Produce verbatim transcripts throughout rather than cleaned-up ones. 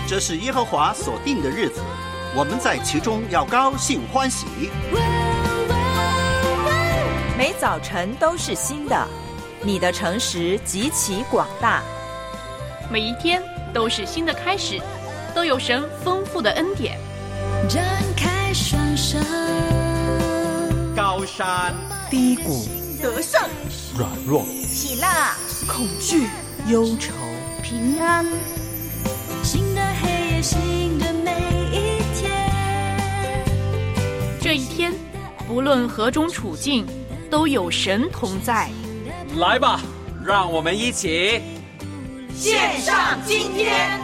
这是耶和华所定的日子，我们在其中要高兴欢喜。 每早晨都是新的，你的诚实极其广大。 每一天都是新的开始，都有神丰富的恩典。 张开双手， 高山低谷， 得胜软弱， 喜乐恐惧，忧愁， 平安。 新的黑夜，新的每一天。 这一天，不论何种处境，都有神同在。 来吧，让我们一起献上今天。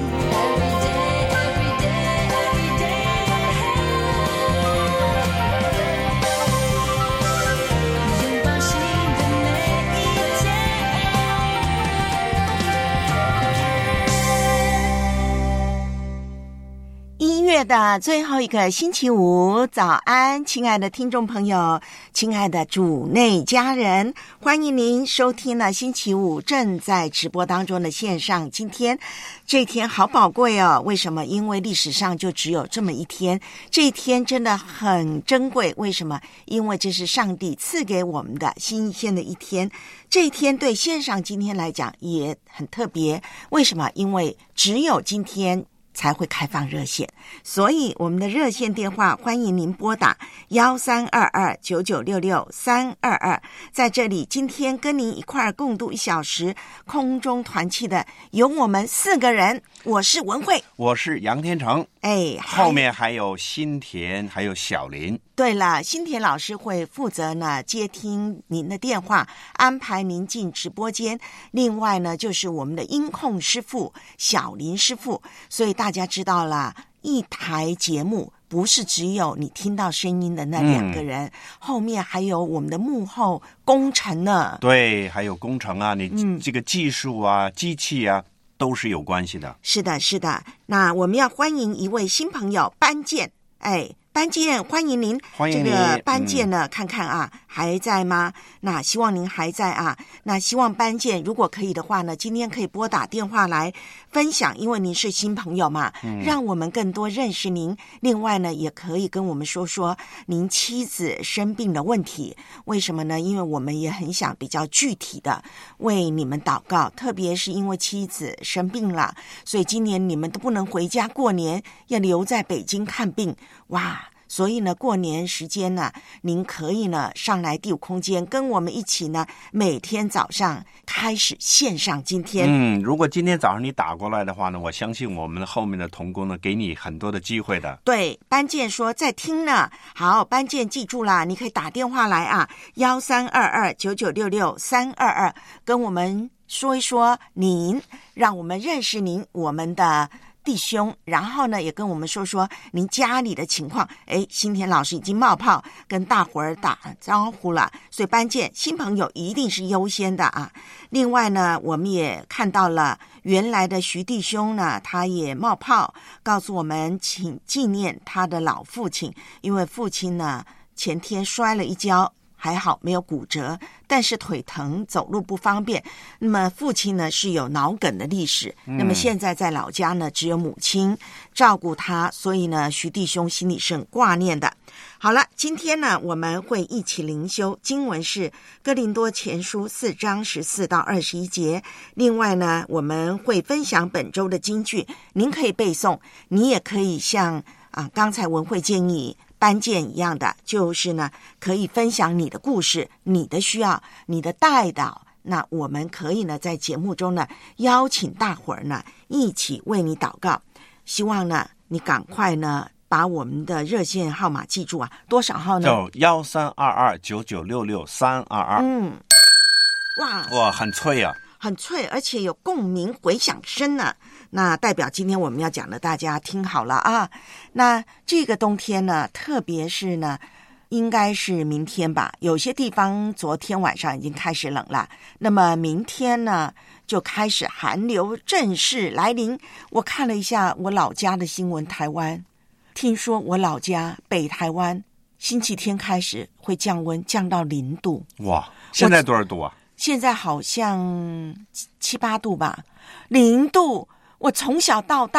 一月的最后一个星期五，早安，亲爱的听众朋友，亲爱的主内家人，欢迎您收听了星期五正在直播当中的线上今天。这一天好宝贵哦，为什么？因为历史上就只有这么一天，这一天真的很珍贵。为什么？因为这是上帝赐给我们的新鲜的一天。这一天对线上今天来讲也很特别，为什么？因为只有今天才会开放热线，所以我们的热线电话欢迎您拨打一三二二九九六六三二二。在这里，今天跟您一块儿共度一小时空中团契的有我们四个人，我是文慧， 我是杨天成， 哎， 后面还有新田，还有小林。 对了，新田老师会负责呢接听您的电话，安排您进直播间。另外呢，就是我们的音控师傅小林师傅。所以大家知道了，一台节目不是只有你听到声音的那两个人，嗯、后面还有我们的幕后工程呢。 对，还有工程啊，你这个技术啊、嗯、机器啊，都是有关系的。 是的，是的。那我们要欢迎一位新朋友班健，哎。班健，欢迎您！ 欢迎您。 这个班健呢、嗯，看看啊，还在吗？那希望您还在啊。那希望班健，如果可以的话呢，今天可以拨打电话来分享，因为您是新朋友嘛，嗯、让我们更多认识您。另外呢，也可以跟我们说说您妻子生病的问题。为什么呢？因为我们也很想比较具体的为你们祷告，特别是因为妻子生病了，所以今年你们都不能回家过年，要留在北京看病。哇！所以呢，过年时间呢，您可以呢上来第五空间，跟我们一起呢，每天早上开始线上今天。 嗯，如果今天早上你打过来的话呢，我相信我们后面的同工呢，给你很多的机会的。 对，班健说在听呢。好，班健记住啦，你可以打电话来啊，一三二二九九六六三二二，跟我们说一说您，让我们认识您，我们的弟兄，然后呢也跟我们说说您家里的情况。诶，新田老师已经冒泡跟大伙儿打招呼了，所以班健新朋友一定是优先的啊。另外呢，我们也看到了原来的徐弟兄呢，他也冒泡告诉我们，请纪念他的老父亲，因为父亲呢前天摔了一跤，还好没有骨折，但是腿疼，走路不方便。那么父亲呢是有脑梗的历史，嗯、那么现在在老家呢只有母亲照顾他，所以呢徐弟兄心里是很挂念的。好了，今天呢我们会一起灵修，经文是哥林多前书四章十四到二十一节。另外呢我们会分享本周的金句，您可以背诵，你也可以像啊刚才文慧建议班健一样的，就是呢可以分享你的故事，你的需要，你的代祷。那我们可以呢在节目中呢邀请大伙儿呢一起为你祷告。希望呢你赶快呢把我们的热线号码记住啊，多少号呢？ 就一三二二九九六六三二二。嗯，哇哇，很脆啊， 很脆，而且有共鸣回响声呢。那代表今天我们要讲的，大家听好了啊。那这个冬天呢，特别是呢应该是明天吧，有些地方昨天晚上已经开始冷了，那么明天呢就开始寒流正式来临。我看了一下我老家的新闻，台湾听说我老家北台湾星期天开始会降温，降到零度。 哇，现在多少度啊？ 现在好像七八度吧，零度。我从小到大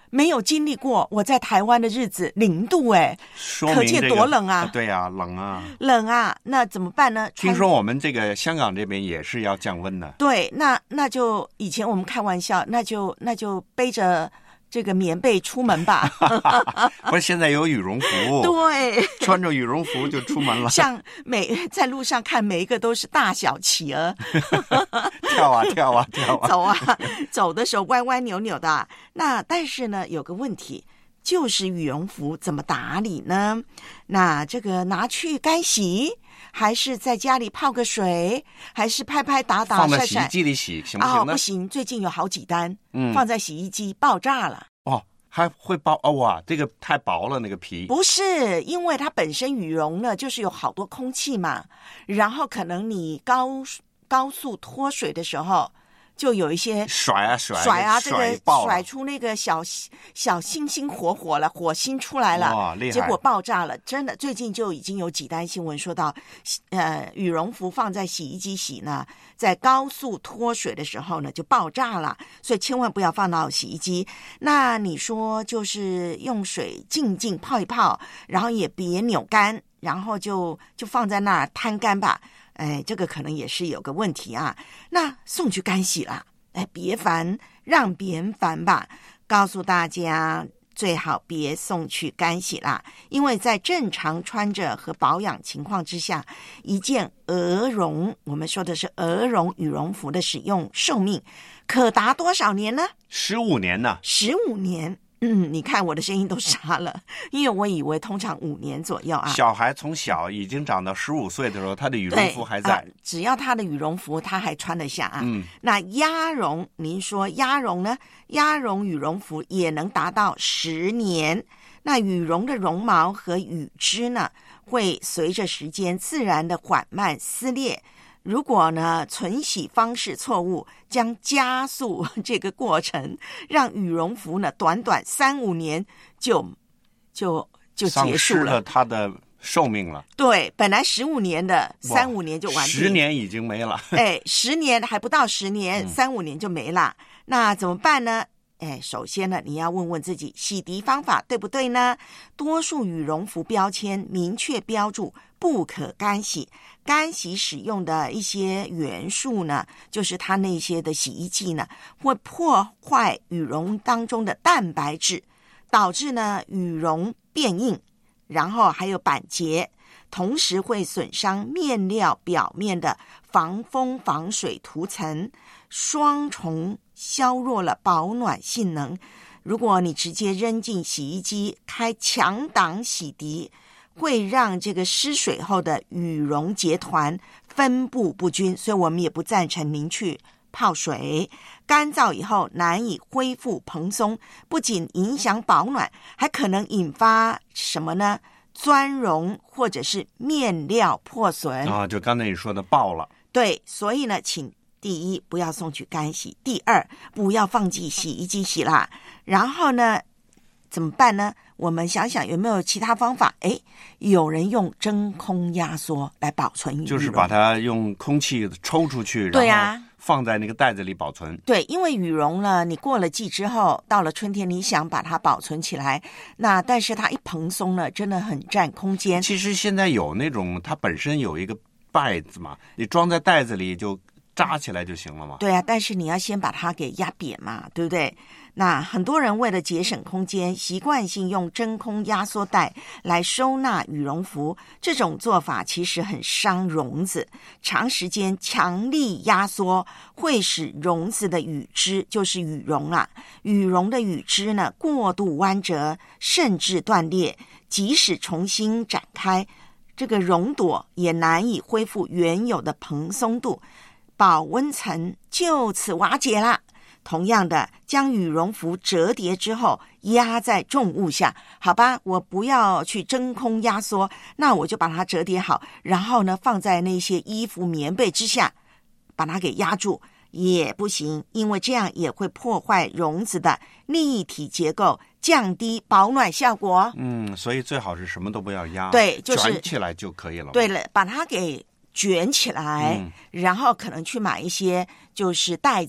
没有经历过我在台湾的日子零度哎，可见多冷啊！ 对呀、啊，冷啊， 冷啊！那怎么办呢？ 听说我们这个香港这边也是要降温的。 对，那那就以前我们开玩笑，那就那就背着这个棉被出门吧。 不是，现在有羽绒服， 对， 穿着羽绒服就出门了。 像每在路上看每一个都是大小企鹅， 跳啊跳啊跳啊， 走啊，走的时候歪歪扭扭的、啊。那但是呢，有个问题，就是羽绒服怎么打理呢？那这个拿去干洗，还是在家里泡个水，还是拍拍打打晒晒？ 放在洗衣机里洗行不行呢？ 哦，不行，最近有好几单， 嗯， 放在洗衣机爆炸了。 哦，还会爆哦哇，这个太薄了，那个皮。 不是，因为它本身羽绒呢，就是有好多空气嘛，然后可能你高高速脱水的时候，就有一些甩啊甩甩啊，这个甩甩出那个小小星星火火了，火星出来了， 哇，厉害！ 结果爆炸了，真的，最近就已经有几单新闻说到，呃，羽绒服放在洗衣机洗呢，在高速脱水的时候呢就爆炸了，所以千万不要放到洗衣机。那你说就是用水静静泡一泡，然后也别扭干，然后就就放在那儿摊干吧。哎，这个可能也是有个问题啊。那送去干洗啦，哎，别烦，让别人烦吧。告诉大家，最好别送去干洗啦，因为在正常穿着和保养情况之下，一件鹅绒，我们说的是鹅绒羽绒服的使用寿命可达多少年呢？ 十五年呢？ 十五年。嗯，你看我的声音都沙了，因为我以为通常五年左右啊。 小孩从小已经长到十五岁的时候，他的羽绒服还在、 呃、只要他的羽绒服他还穿得下啊。 嗯， 那鸭绒，您说鸭绒呢？鸭绒羽绒服也能达到十年。那羽绒的绒毛和羽织呢，会随着时间自然的缓慢撕裂。如果呢存洗方式错误，将加速这个过程，让羽绒服呢短短三五年就就就结束了， 丧失了它的寿命了。 对，本来十五年的三五年就完毕， 十年已经没了。 哎，十年还不到十年，三五年就没了。那怎么办呢？哎，首先呢，你要问问自己洗涤方法对不对呢？多数羽绒服标签明确标注不可干洗，干洗使用的一些元素呢，就是它那些的洗衣剂呢，会破坏羽绒当中的蛋白质，导致呢羽绒变硬，然后还有板结，同时会损伤面料表面的防风防水涂层，双重削弱了保暖性能。如果你直接扔进洗衣机开强档洗涤，会让这个湿水后的羽绒结团分布不均，所以我们也不赞成您去泡水。干燥以后难以恢复蓬松，不仅影响保暖，还可能引发什么呢？钻绒或者是面料破损啊，就刚才你说的爆了。 对，所以呢，请第一不要送去干洗，第二不要放进洗衣机洗啦。然后呢，怎么办呢？我们想想有没有其他方法？哎，有人用真空压缩来保存羽绒， 就是把它用空气抽出去， 对啊， 然后放在那个袋子里保存。 对，因为羽绒呢，你过了季之后，到了春天，你想把它保存起来，那但是它一蓬松呢，真的很占空间。 其实现在有那种，它本身有一个袋子嘛，你装在袋子里就扎起来就行了嘛。 对啊，但是你要先把它给压扁嘛，对不对？那很多人为了节省空间，习惯性用真空压缩袋来收纳羽绒服，这种做法其实很伤绒子。长时间强力压缩会使绒子的羽织，就是羽绒啊，羽绒的羽织呢过度弯折，甚至断裂，即使重新展开，这个绒朵也难以恢复原有的蓬松度，保温层就此瓦解啦。同样的，将羽绒服折叠之后压在重物下，好吧，我不要去真空压缩，那我就把它折叠好，然后呢放在那些衣服棉被之下，把它给压住也不行，因为这样也会破坏绒子的立体结构，降低保暖效果。 嗯，所以最好是什么都不要压， 对，就是卷起来就可以了。 对了，把它给卷起来、嗯、然后可能去买一些就是袋子，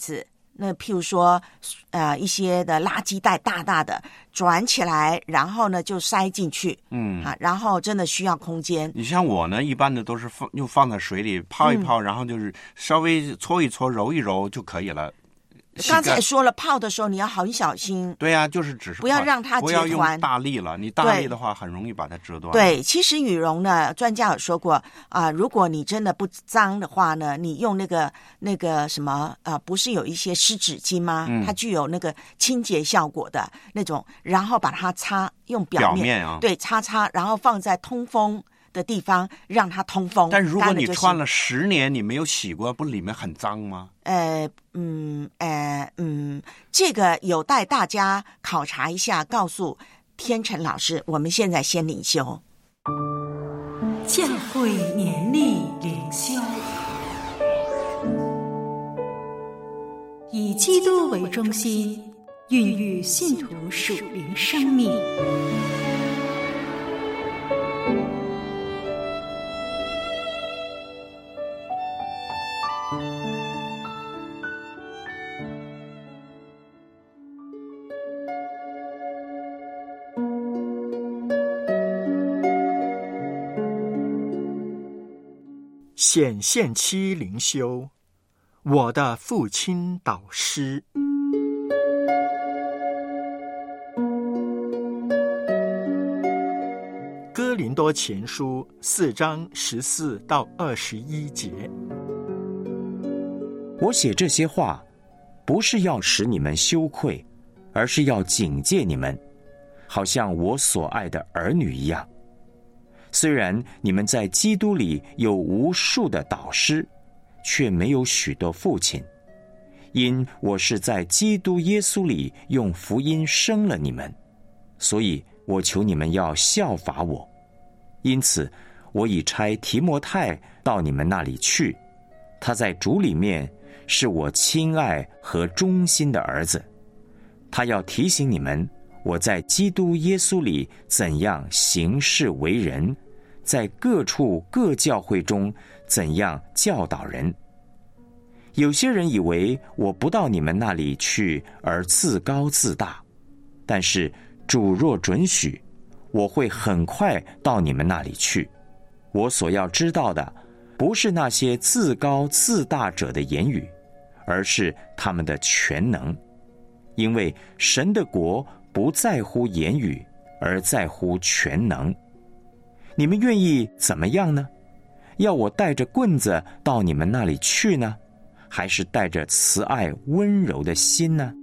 那譬如说，呃，一些的垃圾袋大大的转起来，然后呢就塞进去， 嗯啊，然后真的需要空间。 你像我呢，一般的都是放又放在水里泡一泡，嗯、然后就是稍微搓一搓、揉一揉就可以了。 刚才说了，泡的时候你要很小心。 对呀、啊，就是只是不要让它结团， 不要用大力了。你大力的话，很容易把它折断。 对，其实羽绒呢，专家有说过啊、呃，如果你真的不脏的话呢，你用那个那个什么啊、呃，不是有一些湿纸巾吗？嗯、它具有那个清洁效果的那种，然后把它擦，用表面， 表面啊， 对，擦擦，然后放在通风的地方让它通风。 但如果你穿了十年你没有洗过，不里面很脏吗？ 呃嗯呃嗯，这个有待大家考察一下，告诉天成老师。我们现在先灵修， 教会年历灵修，以基督为中心，孕育信徒属灵生命。 显现期灵修，我的父亲导师。哥林多前书四章十四到二十一节。 我写这些话，不是要使你们羞愧，而是要警戒你们，好像我所爱的儿女一样。虽然你们在基督里有无数的导师，却没有许多父亲，因我是在基督耶稣里用福音生了你们，所以我求你们要效法我。因此我已差提摩太到你们那里去，他在主里面是我亲爱和忠心的儿子，他要提醒你们我在基督耶稣里怎样行事为人，在各处各教会中怎样教导人。有些人以为我不到你们那里去而自高自大，但是主若准许，我会很快到你们那里去。我所要知道的，不是那些自高自大者的言语，而是他们的全能。因为神的国不在乎言语，而在乎全能。你们愿意怎么样呢？要我带着棍子到你们那里去呢，还是带着慈爱温柔的心呢？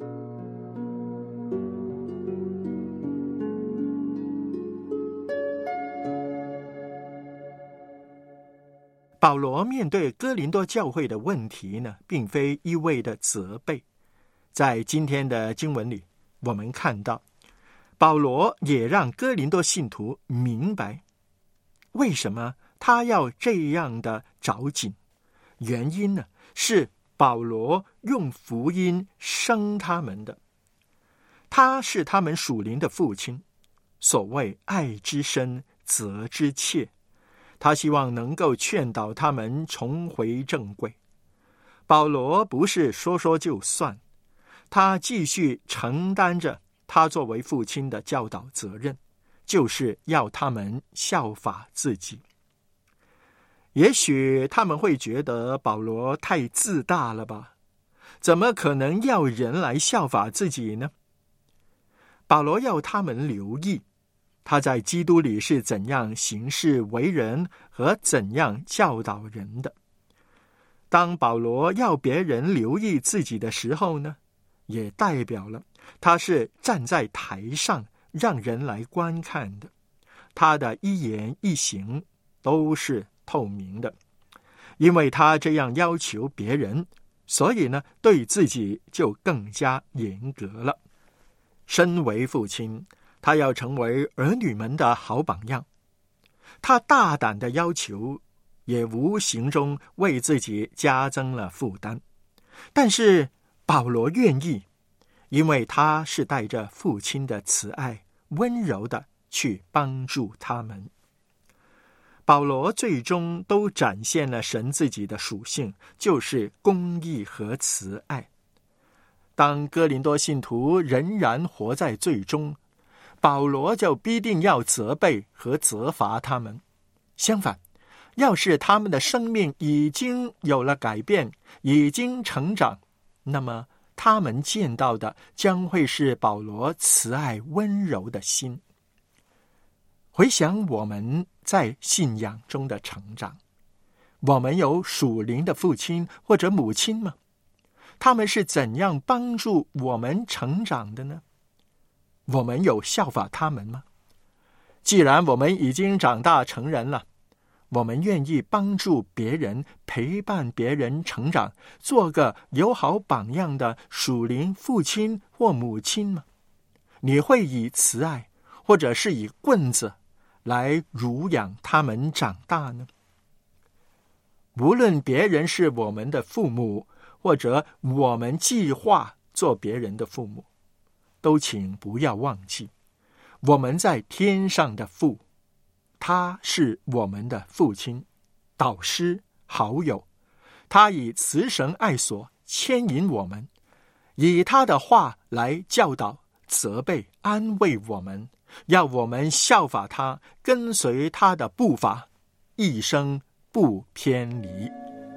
保罗面对哥林多教会的问题呢，并非一味的责备。在今天的经文里，我们看到保罗也让哥林多信徒明白为什么他要这样的着紧。原因呢，是保罗用福音生他们的，他是他们属灵的父亲。所谓爱之深，责之切，他希望能够劝导他们重回正轨。保罗不是说说就算，他继续承担着他作为父亲的教导责任，就是要他们效法自己。也许他们会觉得保罗太自大了吧？怎么可能要人来效法自己呢？保罗要他们留意他在基督里是怎样行事为人和怎样教导人的。当保罗要别人留意自己的时候呢，也代表了他是站在台上让人来观看的，他的一言一行都是透明的。因为他这样要求别人，所以呢，对自己就更加严格了。身为父亲，他要成为儿女们的好榜样。他大胆的要求，也无形中为自己加增了负担。但是保罗愿意，因为他是带着父亲的慈爱，温柔的去帮助他们。保罗最终都展现了神自己的属性，就是公义和慈爱。 当哥林多信徒仍然活在罪中，保罗就必定要责备和责罚他们。相反，要是他们的生命已经有了改变，已经成长，那么他们见到的将会是保罗慈爱温柔的心。回想我们在信仰中的成长，我们有属灵的父亲或者母亲吗？他们是怎样帮助我们成长的呢？我们有效法他们吗？既然我们已经长大成人了，我们愿意帮助别人，陪伴别人成长，做个友好榜样的属灵父亲或母亲吗？你会以慈爱或者是以棍子来乳养他们长大呢？无论别人是我们的父母，或者我们计划做别人的父母，都请不要忘记，我们在天上的父，他是我们的父亲、导师、好友，他以慈神爱所牵引我们，以他的话来教导、责备、安慰我们，要我们效法他，跟随他的步伐，一生不偏离。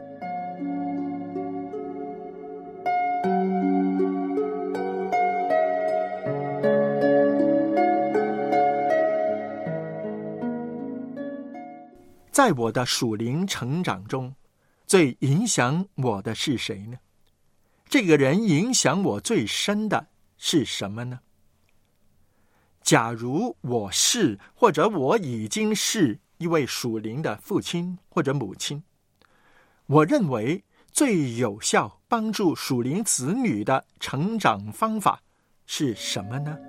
在我的属灵成长中，最影响我的是谁呢？这个人影响我最深的是什么呢？假如我是，或者我已经是一位属灵的父亲或者母亲，我认为最有效帮助属灵子女的成长方法是什么呢？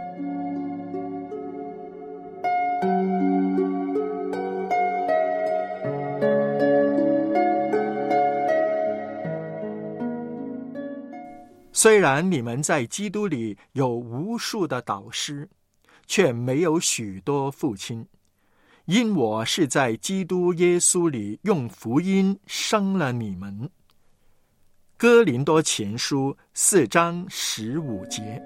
虽然你们在基督里有无数的导师，却没有许多父亲，因我是在基督耶稣里用福音生了你们。哥林多前书四章十五节。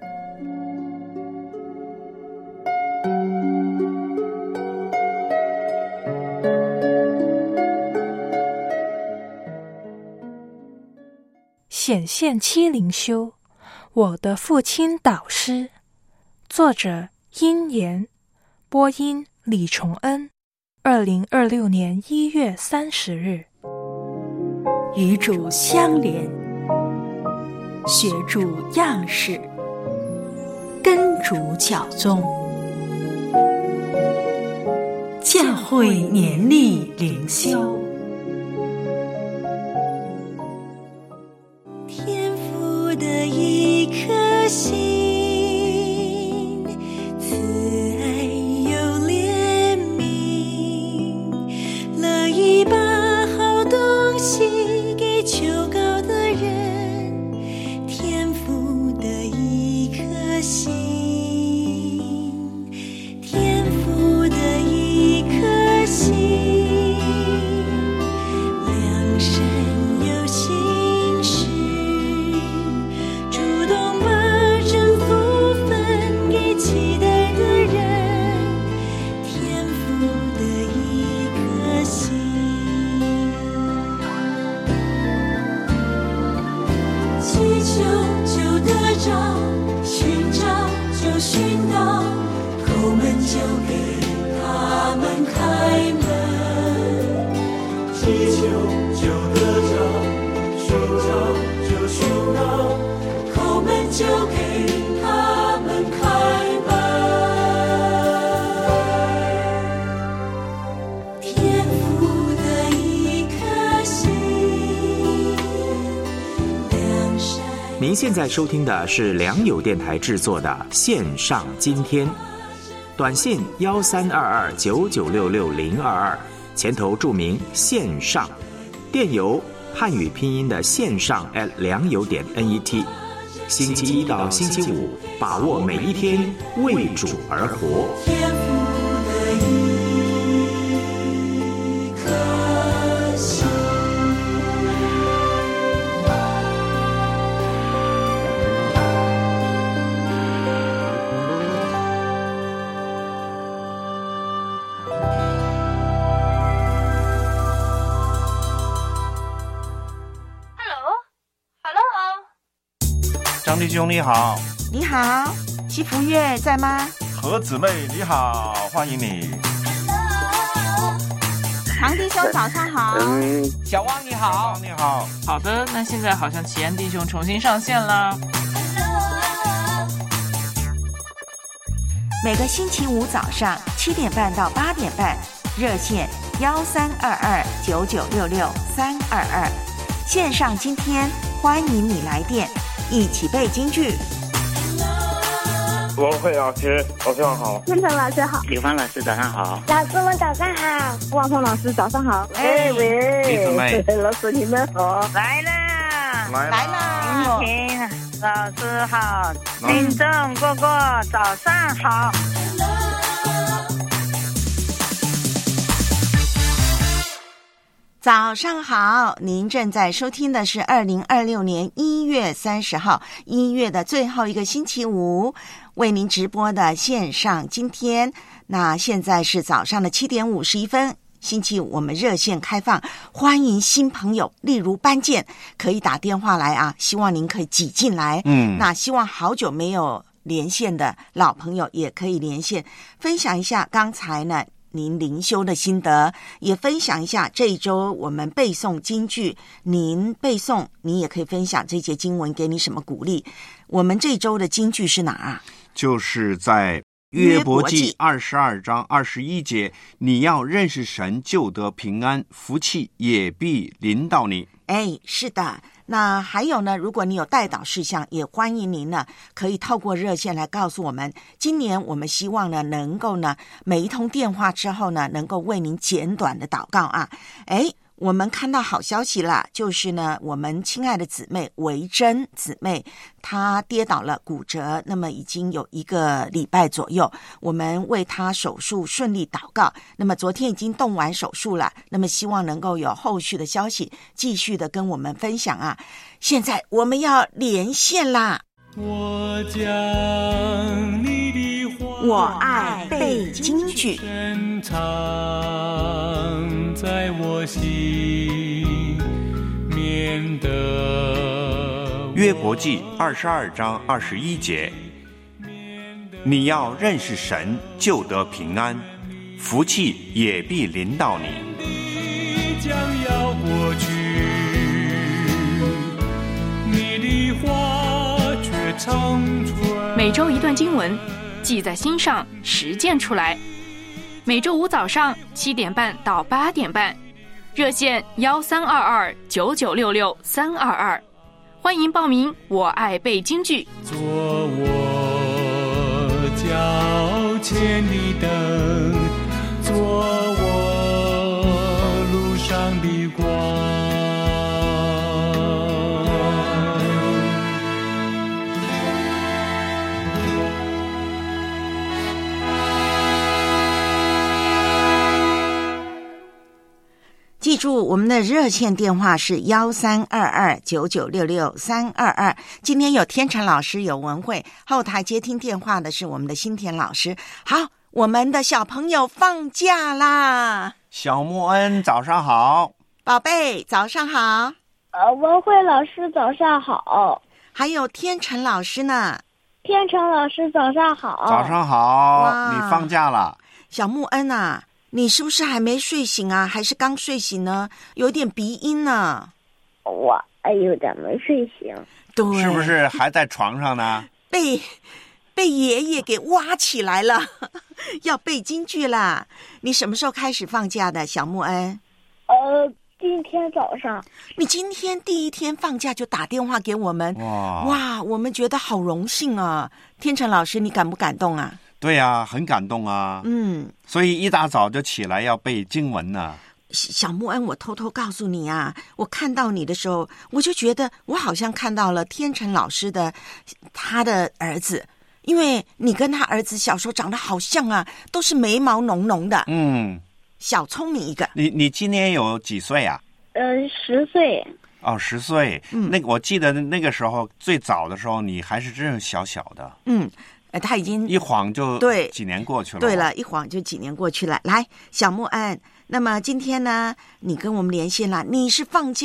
显现七灵修，我的父亲导师，作者殷言，播音李崇恩，二零二六年一月三十日。 与主相连，学主样式，跟主脚踪，教会年历灵修。 的一颗心，慈爱又怜悯，乐意把好东西给求告的人。天父的一颗心，天父的一颗心，良善又信实，期待的人，天父的一颗心，祈求就得着，寻找就寻到，叩门就给他们开门。祈求就得着，寻找就寻到，叩门就给他们开门。 您现在收听的是良友电台制作的线上今天，短信幺三二二九九六六零二二，前头注明线上，电邮汉语拼音的线上 at 良友点 net。星期一到星期五，把握每一天，为主而活。 天父的一颗心。 弟兄你好。 你好，西福月在吗？ 何姊妹你好，欢迎你。 唐弟兄早上好。 嗯，小汪你好。 你好。 好的，那现在好像齐安弟兄重新上线了。 每个星期五早上七点半到八点半，热线幺三二二九九六六三二二，线上今天欢迎你来电，一起背京剧。 王慧老师早上好。 天成老师好。 刘芳老师早上好。 老师们早上好。 万峰老师早上好。 哎喂，老师你们好。 来了， 来来了。 今天老师好，听众哥哥早上好。 早上好，您正在收听的是二零二六年一月三十号一月的最后一个星期五为您直播的线上今天。那现在是早上的七点五十一分，星期五我们热线开放，欢迎新朋友，例如班健可以打电话来啊，希望您可以挤进来。 嗯， 那希望好久没有连线的老朋友也可以连线，分享一下刚才呢您灵修的心得，也分享一下这一周我们背诵京剧，您背诵你也可以分享这节经文给你什么鼓励。我们这周的京剧是哪啊？ 就是在约伯记二十二章二十一节，你要认识神，就得平安，福气也必临到你。 哎，是的。那还有呢，如果你有代祷事项，也欢迎您呢可以透过热线来告诉我们。今年我们希望呢能够呢每一通电话之后呢能够为您简短的祷告啊。哎，我们看到好消息了，就是呢我们亲爱的姊妹维珍姊妹，她跌倒了骨折，那么已经有一个礼拜左右，我们为她手术顺利祷告。那么昨天已经动完手术了，那么希望能够有后续的消息继续的跟我们分享啊。现在我们要连线啦。 我将你的话， 我爱背京剧， 深藏在我心，免得约伯记二十二章二十一节，你要认识神，就得平安，福气也必临到你。 将要过去，你的话却长存。 每周一段经文，记在心上，实践出来。每周五早上七点半到八点半，热线幺三二二九九六六三二二，欢迎报名。我爱背京剧， 做我脚前的灯，做我路上的光。 记住，我们的热线电话是幺三二二九九六六三二二。今天有天成老师，有文慧，后台接听电话的是我们的新田老师。好，我们的小朋友放假啦。 小木恩早上好。 宝贝早上好。 呃，文慧老师早上好。 还有天成老师呢。 天成老师早上好。 早上好，你放假了。 小木恩啊，你是不是还没睡醒啊？还是刚睡醒呢？有点鼻音呢。 我哎有点没睡醒。 对， 是不是还在床上呢？ 被被爷爷给挖起来了，要背京剧啦。你什么时候开始放假的，小木恩？ 呃，今天早上。 你今天第一天放假就打电话给我们， 哇哇，我们觉得好荣幸啊！天成老师，你感不感动啊？ 对呀、啊，很感动啊。 嗯， 所以一大早就起来要背经文呢。 小木恩，我偷偷告诉你啊，我看到你的时候，我就觉得我好像看到了天成老师的他的儿子，因为你跟他儿子小时候长得好像啊，都是眉毛浓浓的， 嗯， 小聪明一个。 你你今年有几岁啊？ 呃，十岁。 哦，十岁。嗯，那个我记得那个时候最早的时候，你还是真是小小的。 嗯。他已经一晃就对几年过去了。 对了，一晃就几年过去了。来，小木恩，那么今天呢，你跟我们连线了，你是放假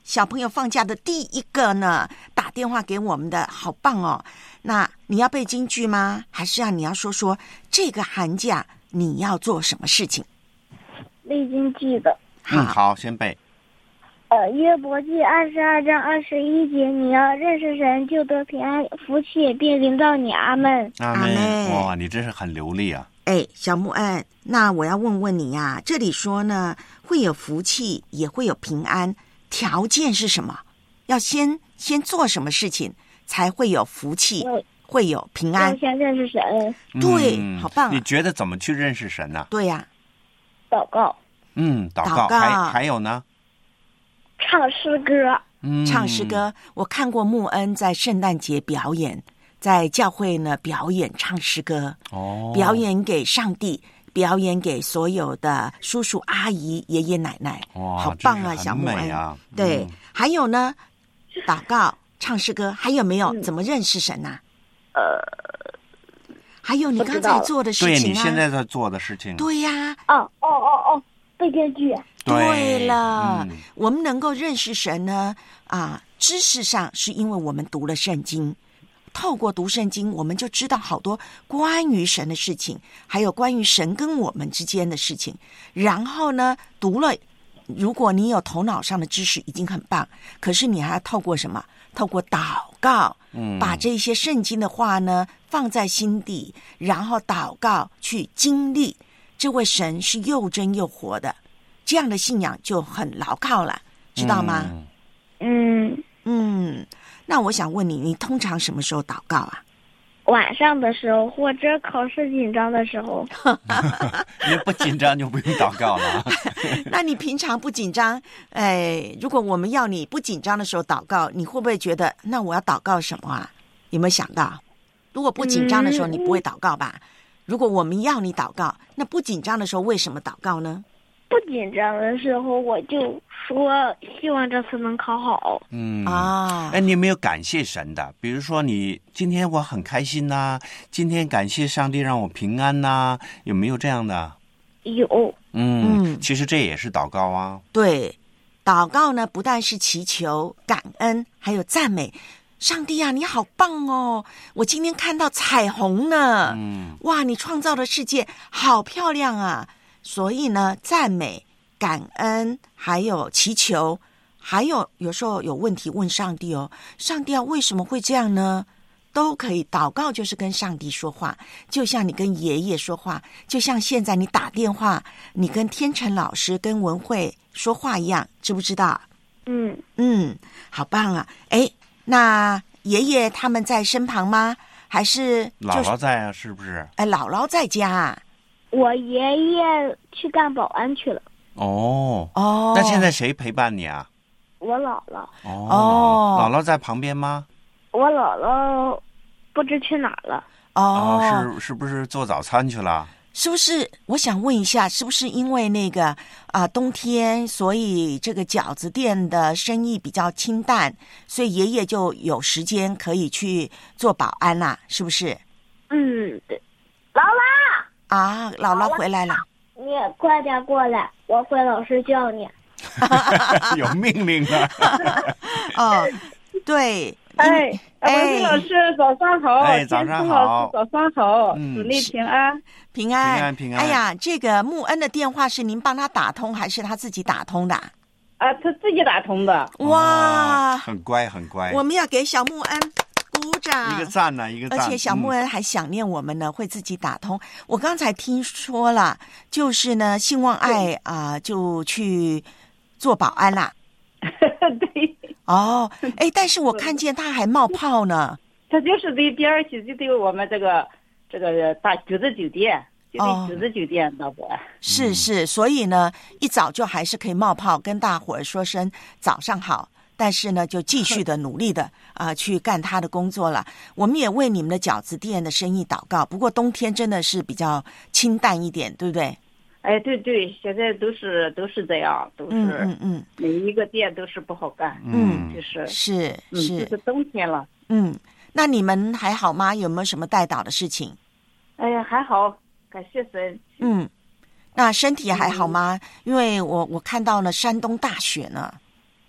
小朋友放假的第一个呢打电话给我们的，好棒哦。那你要背京剧吗？还是要你要说说这个寒假你要做什么事情？ 背京剧的。 嗯，好，先背。 呃，约伯记二十二章二十一节，你要认识神，就得平安，福气也必临到你。阿门。 阿门。哇，你真是很流利啊！ 哎，小木恩，那我要问问你呀、啊，这里说呢，会有福气，也会有平安，条件是什么？要先先做什么事情才会有福气，会有平安？ 要先认识神。 对， 嗯、 好棒、啊！ 你觉得怎么去认识神呢、啊？ 对呀、 啊，祷告。 嗯，祷告， 祷告还还有呢？ 唱诗歌。 嗯，唱诗歌。我看过穆恩在圣诞节表演，在教会呢表演唱诗歌， 哦， 表演给上帝，表演给所有的叔叔阿姨、爷爷奶奶。 哇， 好棒啊，小穆恩啊！ 对、 嗯， 还有呢，祷告、唱诗歌，还有没有？嗯、怎么认识神啊？ 呃， 还有你刚才做的事情啊， 对你现在在做的事情。 对呀、 啊，哦哦哦哦，背京剧。 对了、 嗯， 我们能够认识神呢，啊，知识上是因为我们读了圣经，透过读圣经，我们就知道好多关于神的事情，还有关于神跟我们之间的事情。然后呢，读了，如果你有头脑上的知识，已经很棒。可是你还要透过什么？透过祷告， 嗯， 把这些圣经的话呢放在心底，然后祷告去经历，这位神是又真又活的。这样的信仰就很牢靠了，知道吗？ 嗯嗯，那我想问你，你通常什么时候祷告啊？ 晚上的时候，或者考试紧张的时候。 你不紧张就不用祷告了。 那你平常不紧张？哎，如果我们要你不紧张的时候祷告，你会不会觉得那我要祷告什么啊？有没有想到？如果不紧张的时候，你不会祷告吧？嗯、如果我们要你祷告，那不紧张的时候为什么祷告呢？ 不紧张的时候，我就说希望这次能考好。 嗯啊， 哎，你有没有感谢神的？比如说，你今天我很开心呐、啊，今天感谢上帝让我平安呐、啊，有没有这样的？ 有。 嗯嗯，其实这也是祷告啊。 对，祷告呢，不但是祈求、感恩，还有赞美。上帝啊，你好棒哦！我今天看到彩虹呢。 嗯， 哇，你创造的世界好漂亮啊！所以呢，赞美、感恩，还有祈求，还有有时候有问题问上帝哦，上帝啊，为什么会这样呢？都可以。祷告就是跟上帝说话，就像你跟爷爷说话，就像现在你打电话，你跟天成老师、跟文慧说话一样，知不知道？ 嗯嗯，好棒啊！哎，那爷爷他们在身旁吗？还是、就是、 姥姥在啊？是不是？ 哎，姥姥在家啊。 我爷爷去干保安去了。 哦哦， 那现在谁陪伴你啊？ 我姥姥。 哦， 哦姥姥在旁边吗？ 我姥姥不知去哪儿了。 哦， 是是不是做早餐去了？ 是不是？我想问一下，是不是因为那个啊、呃、冬天，所以这个饺子店的生意比较清淡，所以爷爷就有时间可以去做保安啦、啊？是不是？ 嗯，对。姥姥。 啊，姥姥回来了， 你也快点过来，我会老师叫你。 有命令啊！ 哦，对， 哎，文慧老师早上好， 哎，早上好， 早上好， 嗯， 祝你平安， 平安， 平安，平安。 哎呀，这个穆恩的电话是您帮他打通，还是他自己打通的？ 啊，他自己打通的。 哇， 哦、很乖，很乖。 我们要给小穆恩鼓掌， 一个赞呢、啊，一个赞。 而且小穆恩还想念我们呢，嗯、会自己打通。我刚才听说了，就是呢，兴旺爱啊、呃，就去做保安啦。 对。 哦，哎，但是我看见他还冒泡呢。 他就是对边儿去，就对我们这个这个大橘子酒店，就对橘子酒店老板。哦、 是是，所以呢，一早就还是可以冒泡，跟大伙儿说声早上好。但是呢，就继续的努力的啊、呃，去干他的工作了。我们也为你们的饺子店的生意祷告。不过冬天真的是比较清淡一点，对不对？ 哎，对对，现在都是都是这样，都是嗯嗯嗯， 每一个店都是不好干， 嗯， 就是是嗯， 是， 就是冬天了。 嗯，那你们还好吗？有没有什么带祷的事情？ 哎呀，还好，感谢神。 嗯，那身体还好吗？嗯、因为我我看到了山东大雪呢。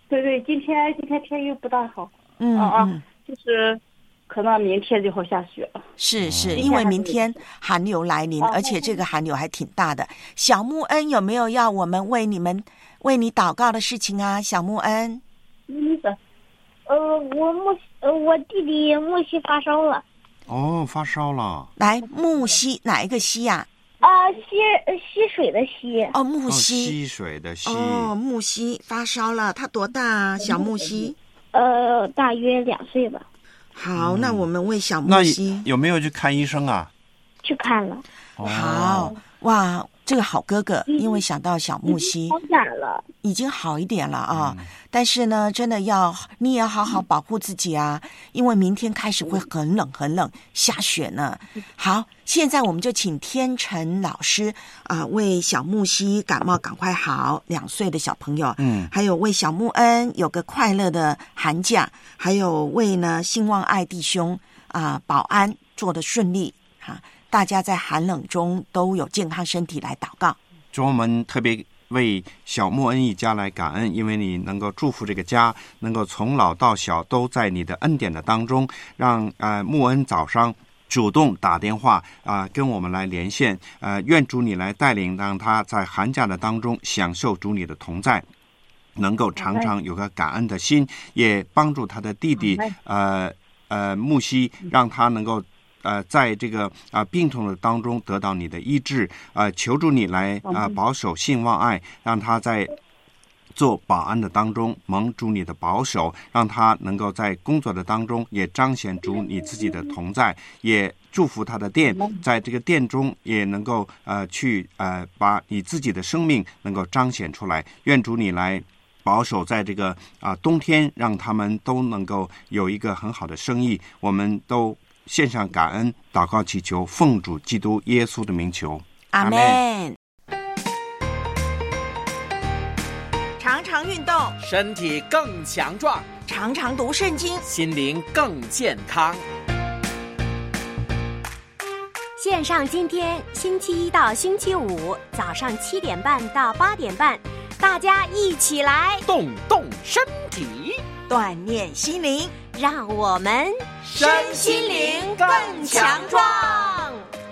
对对，今天今天天气不大好。 嗯啊啊， 嗯就是可能明天就会下雪了。 是是，因为明天寒流来临，而且这个寒流还挺大的。小木恩有没有要我们为你们为你祷告的事情啊？小木恩， 嗯，呃，我木呃，我弟弟木西发烧了。 哦，发烧了。 来，木西哪一个西呀、 啊？啊，溪溪水的溪。 哦，木西。 溪水的溪。 哦，木西发烧了，他多大啊？小木西。 呃，大约两岁吧。 好，嗯、那我们为小木西那有没有去看医生啊？ 去看了。 哦、 好哇，这个好哥哥，因为想到小木西， 好点了， 已经好一点了啊。嗯、但是呢，真的要你也要好好保护自己啊，因为明天开始会很冷很冷，下雪呢。好，现在我们就请天成老师啊、呃，为小木西感冒赶快好，两岁的小朋友，嗯，还有为小木恩有个快乐的寒假，还有为呢兴旺爱弟兄啊、呃、保安做得顺利哈。啊大家在寒冷中都有健康身体来祷告。 主，我们特别为小木恩一家来感恩，因为你能够祝福这个家，能够从老到小都在你的恩典的当中，让呃木恩早上主动打电话啊、呃、跟我们来连线，呃愿主你来带领，让他在寒假的当中享受主你的同在，能够常常有个感恩的心，也帮助他的弟弟呃呃木西，让他能够呃，在这个啊、呃、病痛的当中得到你的医治，呃，求助你来啊、呃、保守信望爱，让他在做保安的当中蒙主你的保守，让他能够在工作的当中也彰显主你自己的同在，也祝福他的店，在这个店中也能够呃去呃把你自己的生命能够彰显出来。愿主你来保守在这个啊、呃、冬天，让他们都能够有一个很好的生意。我们都献上感恩，祷告祈求，奉主基督耶稣的名求， 阿们。常常运动， 身体更强壮； 常常读圣经， 心灵更健康。 线上今天星期一到星期五早上七点半到八点半，大家一起来动动身体， 锻炼心灵， 让我们身心灵更强壮。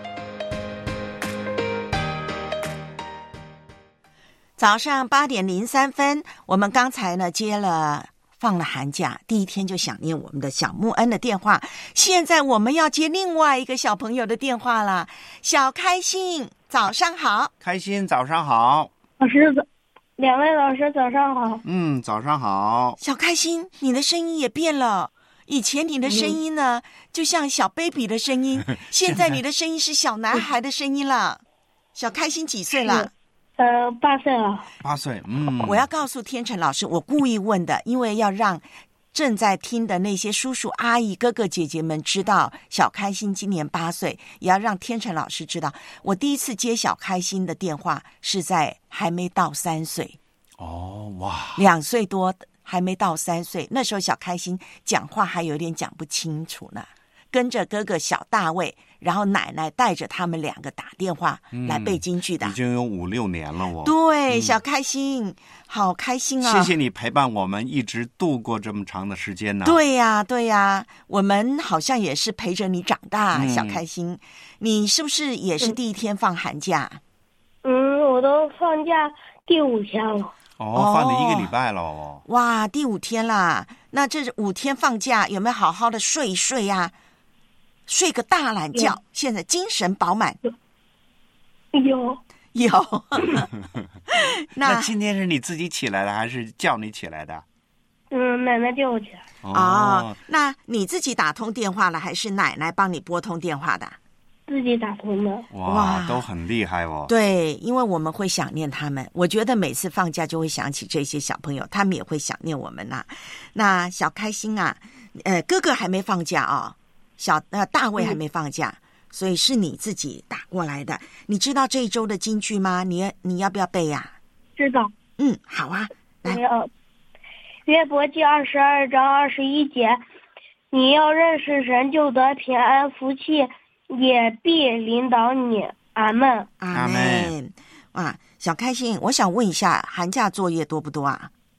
早上八点零三分，我们刚才呢接了放了寒假第一天就想念我们的小木恩的电话，现在我们要接另外一个小朋友的电话了。小开心，早上好。 开心，早上好。 老师，两位老师早上好。 嗯，早上好。 小开心，你的声音也变了。以前你的声音呢，嗯、就像小 baby 的声音，现在你的声音是小男孩的声音了。小开心几岁了？ 呃，八岁了。 八岁，嗯。 我要告诉天成老师，我故意问的，因为要让正在听的那些叔叔阿姨哥哥姐姐们知道小开心今年八岁，也要让天成老师知道，我第一次接小开心的电话是在还没到三岁。 哦，哇， 两岁多还没到三岁，那时候小开心讲话还有点讲不清楚呢，跟着哥哥小大卫，然后奶奶带着他们两个打电话来背京剧的、 嗯、已经有五六年了哦。 对、 嗯、 小开心好开心啊， 谢谢你陪伴我们一直度过这么长的时间呢、啊、 对呀、啊、对呀、啊，我们好像也是陪着你长大、嗯、小开心，你是不是也是第一天放寒假？ 嗯，我都放假第五天了。 哦，放了一个礼拜了哦。 哇，第五天啦！那这五天放假有没有好好的睡一睡呀、啊？睡个大懒觉，现在精神饱满。 有有。 那, 那今天是你自己起来的，还是叫你起来的？ 嗯，奶奶叫我起来。 哦, 哦，那你自己打通电话了，还是奶奶帮你拨通电话的？ 自己打通的。 哇，哇都很厉害哦。 对，因为我们会想念他们，我觉得每次放假就会想起这些小朋友，他们也会想念我们呐、啊。那小开心啊，呃，哥哥还没放假哦，小呃大卫还没放假、嗯，所以是你自己打过来的。你知道这一周的金句吗？你你要不要背呀、啊？ 知道。 嗯，好啊，来。 约伯记二十二章二十一节，你要认识神，就得平安，福气也必领导你。阿们， 阿们。哇，小开心，我想问一下，寒假作业多不多啊？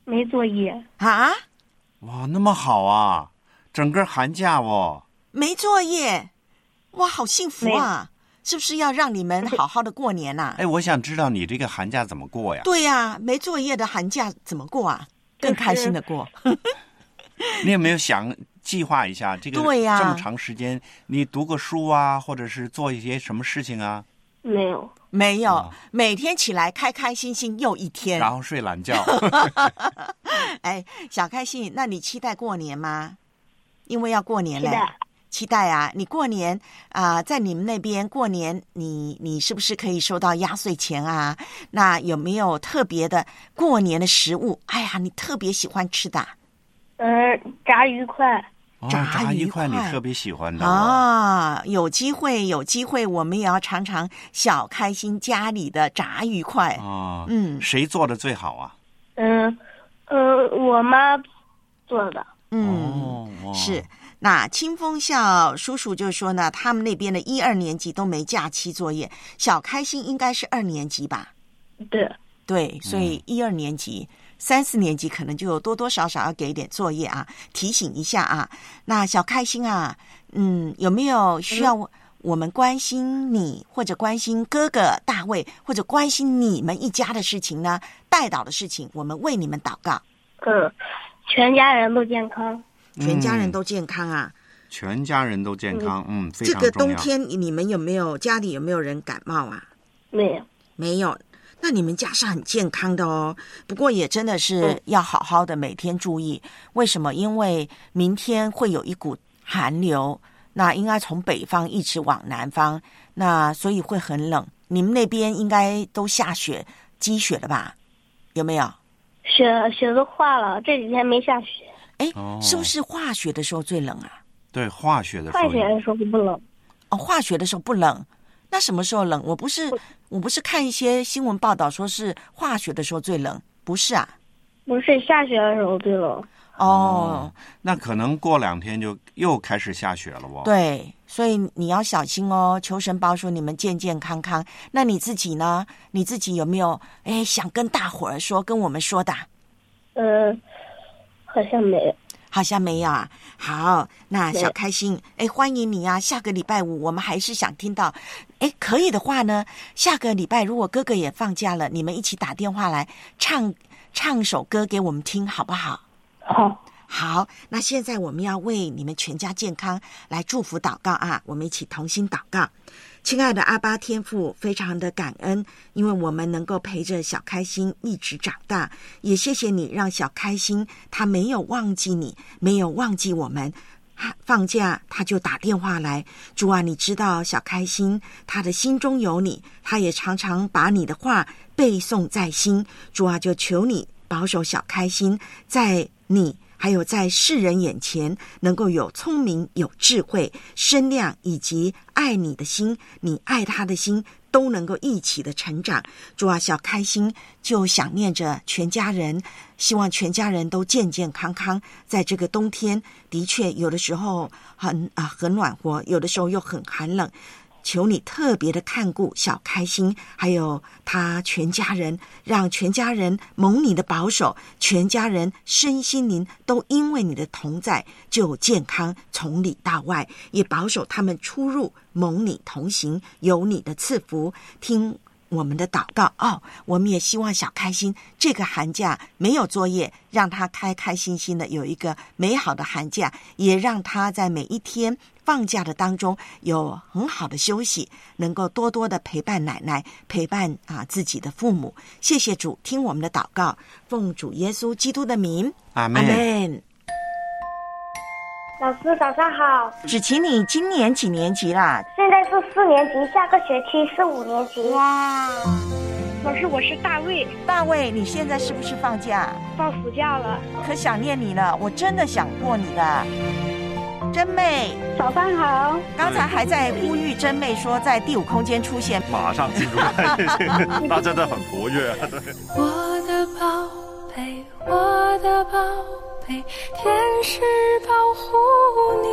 没作业啊？ 哇，那么好啊，整个寒假哦， 没作业，哇，好幸福啊！是不是要让你们好好的过年啊？ 哎，我想知道你这个寒假怎么过呀？ 对呀、啊，没作业的寒假怎么过啊？更开心的过。 你有没有想计划一下这个？ 对呀、啊， 这么长时间，你读个书啊，或者是做一些什么事情啊？ 没有， 没有，哦、每天起来开开心心又一天， 然后睡懒觉。 哎，小开心，那你期待过年吗？因为要过年嘞。期待啊！你过年啊、呃，在你们那边过年，你你是不是可以收到压岁钱啊？那有没有特别的过年的食物？哎呀，你特别喜欢吃的？ 嗯，炸鱼块。 哦、炸鱼块你特别喜欢的啊！有机会，有机会，我们也要尝尝小开心家里的炸鱼块啊、 哦！嗯，谁做的最好啊？ 嗯嗯，我妈做的。 嗯，哦、是。那清风笑叔叔就说呢，他们那边的一二年级都没假期作业，小开心应该是二年级吧？ 对对，所以一二年级、嗯、三四年级可能就多多少少要给点作业啊，提醒一下啊。那小开心啊，嗯，有没有需要我们关心你，或者关心哥哥大卫，或者关心你们一家的事情呢？带祷的事情，我们为你们祷告。 嗯，全家人都健康。 全家人都健康啊！ 嗯、全家人都健康，嗯，嗯非常重要。 这个冬天你们有没有家里有没有人感冒啊？ 没有， 没有。那你们家是很健康的哦。不过也真的是要好好的每天注意。为什么？因为明天会有一股寒流，那应该从北方一直往南方，那所以会很冷。你们那边应该都下雪、积雪了吧？有没有？ 雪雪都化了，这几天没下雪。 哎，是不是化雪的时候最冷啊？ 对，化雪的时候。 化雪的时候不冷。 哦，化雪的时候不冷，那什么时候冷？我不是，我不是看一些新闻报道说是化雪的时候最冷，不是啊？ 不是，下雪的时候最冷。 哦， 那可能过两天就又开始下雪了哦。 对，所以你要小心哦，求神保守你们健健康康。那你自己呢？你自己有没有哎想跟大伙儿说，跟我们说的？ 嗯。好像没有， 好像没有啊。好，那小开心，哎，欢迎你啊！下个礼拜五我们还是想听到，哎，可以的话呢，下个礼拜如果哥哥也放假了，你们一起打电话来唱唱首歌给我们听，好不好？ 好， 好。那现在我们要为你们全家健康来祝福祷告啊！我们一起同心祷告。亲爱的阿爸天父，非常的感恩，因为我们能够陪着小开心一直长大，也谢谢你让小开心他没有忘记你，没有忘记我们。放假他就打电话来，主啊，你知道小开心他的心中有你，他也常常把你的话背诵在心。主啊，就求你保守小开心在你还有在世人眼前能够有聪明、有智慧、身量，以及爱你的心，你爱他的心都能够一起的成长。主啊，小开心就想念着全家人，希望全家人都健健康康。在这个冬天，的确有的时候很啊很暖和，有的时候又很寒冷。求你特别的看顾小开心，还有他全家人，让全家人蒙你的保守，全家人身心灵都因为你的同在就健康，从里到外，也保守他们出入蒙你同行，有你的赐福。听我们的祷告哦，我们也希望小开心这个寒假没有作业，让他开开心心的有一个美好的寒假，也让他在每一天放假的当中有很好的休息，能够多多的陪伴奶奶，陪伴啊自己的父母。谢谢主，听我们的祷告，奉主耶稣基督的名， 阿们。 阿们。 老师早上好。 芷琪，你今年几年级啦？ 现在是四年级，下个学期是五年级。 哇！ 老师，我是大卫。 大卫，你现在是不是放假？ 放暑假了。 可想念你了，我真的想过你的。真妹， 早上好。 刚才还在呼吁真妹说在第五空间出现， 马上进入，他真的很活跃。 我的宝贝，我的宝贝，天使保护你。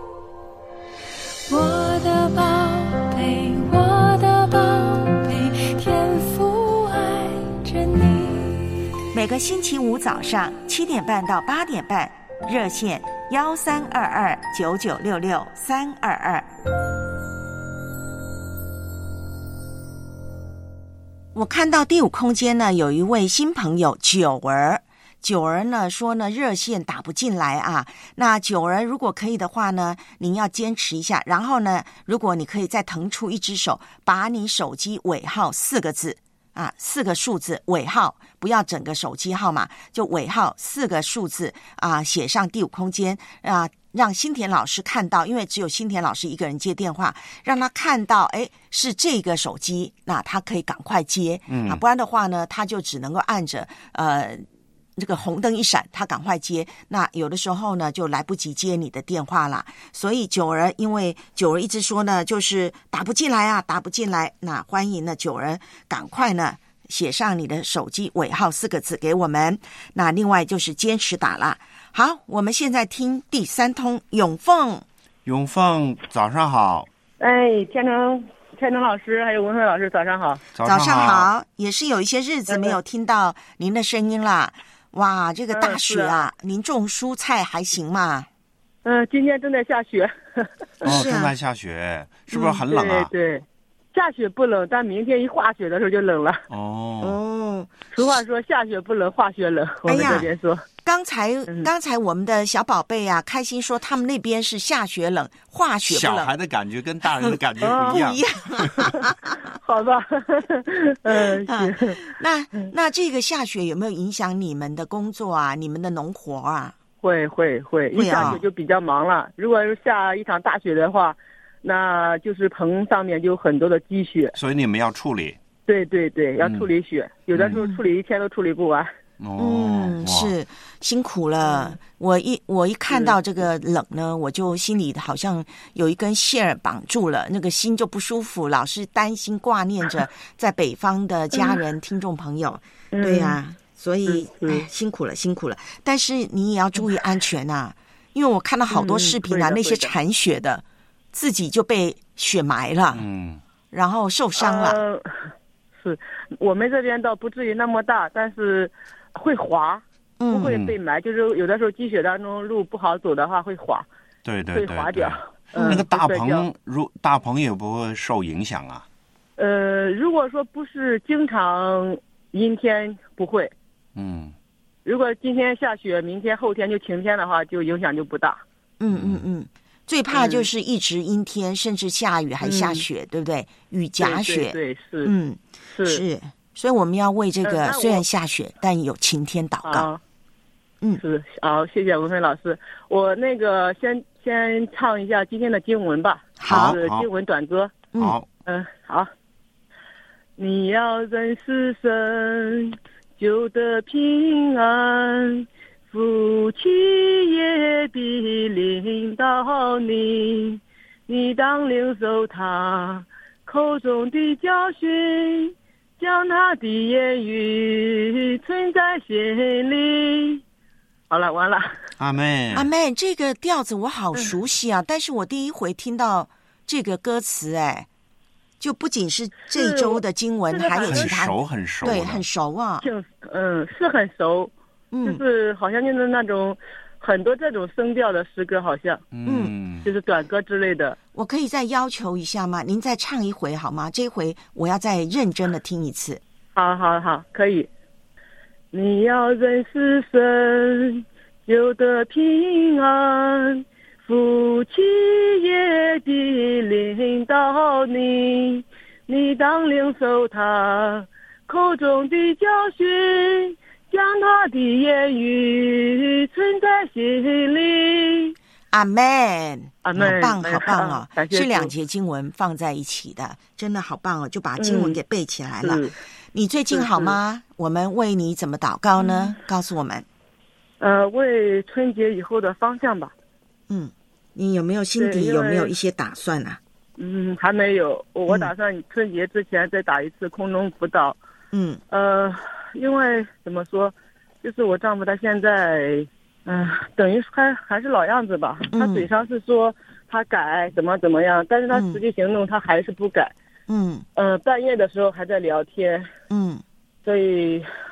我的宝贝，我的宝贝，天父爱着你。 每个星期五早上七点半到八点半，热线幺三二二九九六六三二二。我看到第五空间呢，有一位新朋友九儿。九儿呢说呢，热线打不进来啊。那九儿如果可以的话呢，您要坚持一下。然后呢，如果你可以再腾出一只手，把你手机尾号四个字啊，四个数字尾号，不要整个手机号码，就尾号四个数字啊，写上第五空间啊，让新田老师看到，因为只有新田老师一个人接电话，让他看到，哎，是这个手机，那他可以赶快接，嗯啊，不然的话呢，他就只能够按着呃。这个红灯一闪，他赶快接，那有的时候呢就来不及接你的电话了。所以九儿，因为九儿一直说呢，就是打不进来啊，打不进来。那欢迎呢九儿赶快呢写上你的手机尾号四个字给我们。那另外就是坚持打了。好，我们现在听第三通，永凤。 永凤，早上好。 哎，天成。天成老师还有文慧老师，早上好。 早上好, 早上好，也是有一些日子没有听到您的声音啦。哇，这个大雪啊，嗯、您种蔬菜还行吗？ 嗯、呃，今天正在下雪。 哦，正在下雪，是不是很冷啊？ 嗯、对对，下雪不冷，但明天一化雪的时候就冷了。 哦哦， 俗话说下雪不冷，化雪冷。我们这边说。 哎刚才、嗯、刚才我们的小宝贝啊，开心说他们那边是下雪冷，化雪不冷。 小孩的感觉跟大人的感觉不一样。 不一样。 好吧。嗯、 啊，那那这个下雪有没有影响你们的工作啊？你们的农活啊？ 会会会，一下雪就比较忙了。如果是下一场大雪的话，那就是棚上面就有很多的积雪。 所以你们要处理。 对对对，要处理雪，嗯、有的时候处理一天都处理不完。 嗯，是辛苦了。嗯、我一我一看到这个冷呢，我就心里好像有一根线儿绑住了，那个心就不舒服，老是担心挂念着在北方的家人、嗯、听众朋友。对呀、啊，所以、嗯哎、辛苦了，辛苦了。但是你也要注意安全啊，因为我看到好多视频啊，嗯、那些铲雪的自己就被雪埋了，嗯，然后受伤了。 呃、是我们这边倒不至于那么大，但是。会滑，不会被埋，嗯、就是有的时候积雪当中路不好走的话会滑， 对对对， 会滑掉。 嗯、那个大棚，如大棚也不会受影响啊。 呃，如果说不是经常阴天，不会。 嗯， 如果今天下雪，明天后天就晴天的话，就影响就不大。 嗯嗯嗯，最怕就是一直阴天，嗯、甚至下雨还下雪，嗯、对不对？雨夹雪， 对, 对, 对是， 嗯是。 是所以我们要为这个、呃、虽然下雪，但有晴天祷告。 啊、嗯，是好，谢谢文飞老师。我那个先先唱一下今天的经文吧， 好， 是经文短歌。 好， 嗯、呃，好。你要认识神，就得平安，福气也必临到你，你当领受他口中的教训。将他的言语存在心里。好了，完了。 阿妹， 阿妹，这个调子我好熟悉啊！嗯、但是我第一回听到这个歌词，哎，就不仅是这周的经文，还有其他， 很熟很熟， 对，很熟啊。 嗯，是很熟，嗯、就是好像就是那种很多这种声调的诗歌，好像，嗯，就是短歌之类的。 我可以再要求一下吗？您再唱一回好吗？这一回我要再认真的听一次。 好好好，可以。你要认识神，就得平安，福气也必临到你，你当领受他口中的教训，将他的言语存在心里。 阿门， 阿门， 好棒，好棒哦！是两节经文放在一起的，真的好棒哦！就把经文给背起来了。嗯、你最近好吗？我们为你怎么祷告呢？嗯、告诉我们。 呃，为春节以后的方向吧。 嗯，你有没有心底有没有一些打算啊？ 嗯，还没有。我打算春节之前再打一次空中辅导。 嗯。 呃，因为怎么说，就是我丈夫他现在。嗯，等于还还是老样子吧。他嘴上是说他改怎么怎么样，但是他实际行动他还是不改。 嗯， 呃，半夜的时候还在聊天。 嗯， 所以